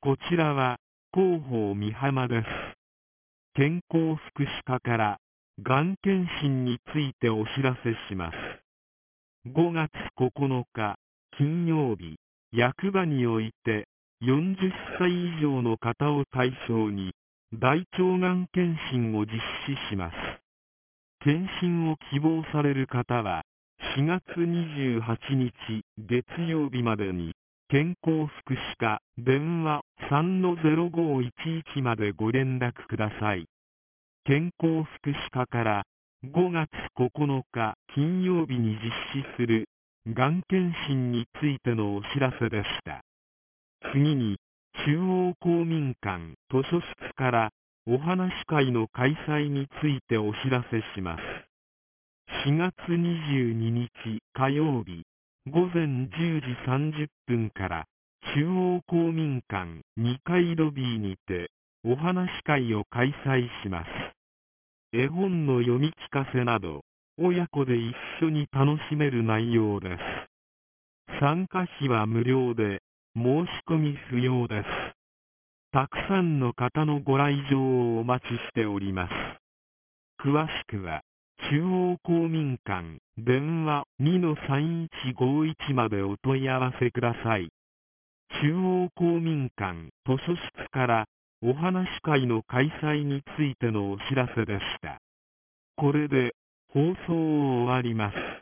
こちらは広報美浜です。健康福祉課からがん検診についてお知らせします。5月9日金曜日、役場において40歳以上の方を対象に大腸がん検診を実施します。検診を希望される方は4月28日月曜日までに健康福祉課電話 3-0511 までご連絡ください。健康福祉課から5月9日金曜日に実施するがん検診についてのお知らせでした。次に、中央公民館図書室からお話し会の開催についてお知らせします。4月22日火曜日午前10時30分から中央公民館2階ロビーにてお話し会を開催します。絵本の読み聞かせなど親子で一緒に楽しめる内容です。参加費は無料で申し込み不要です。たくさんの方のご来場をお待ちしております。詳しくは中央公民館電話 2-3151 までお問い合わせください。中央公民館図書室からお話し会の開催についてのお知らせでした。これで放送を終わります。